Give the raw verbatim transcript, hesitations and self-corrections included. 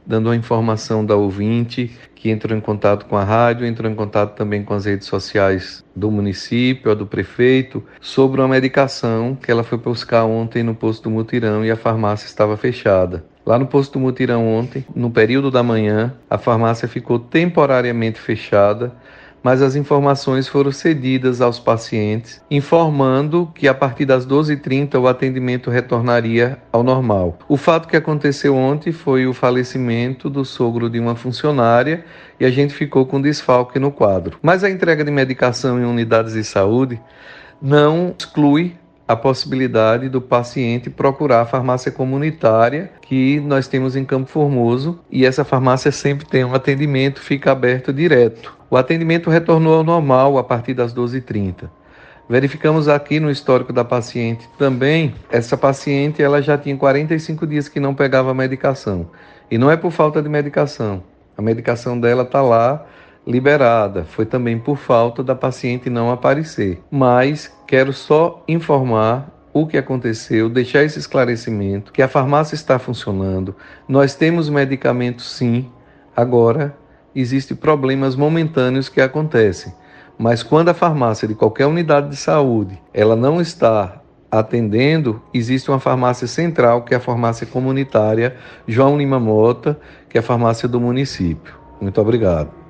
dando a informação da ouvinte que entrou em contato com a rádio, entrou em contato também com as redes sociais do município, a do prefeito, sobre uma medicação que ela foi buscar ontem no posto do Mutirão e a farmácia estava fechada. Lá no posto do Mutirão ontem, no período da manhã, a farmácia ficou temporariamente fechada, mas as informações foram cedidas aos pacientes, informando que a partir das doze e trinta o atendimento retornaria ao normal. O fato que aconteceu ontem foi o falecimento do sogro de uma funcionária e a gente ficou com desfalque no quadro. Mas a entrega de medicação em unidades de saúde não exclui a possibilidade do paciente procurar a farmácia comunitária que nós temos em Campo Formoso, e essa farmácia sempre tem um atendimento, fica aberto direto. O atendimento retornou ao normal a partir das doze e trinta. Verificamos aqui no histórico da paciente também, essa paciente ela já tinha quarenta e cinco dias que não pegava a medicação. E não é por falta de medicação, a medicação dela está lá, liberada, foi também por falta da paciente não aparecer. Mas quero só informar o que aconteceu, deixar esse esclarecimento, que a farmácia está funcionando, nós temos medicamentos sim, agora existem problemas momentâneos que acontecem, mas quando a farmácia de qualquer unidade de saúde, ela não está atendendo, existe uma farmácia central, que é a farmácia comunitária João Lima Mota, que é a farmácia do município. Muito obrigado.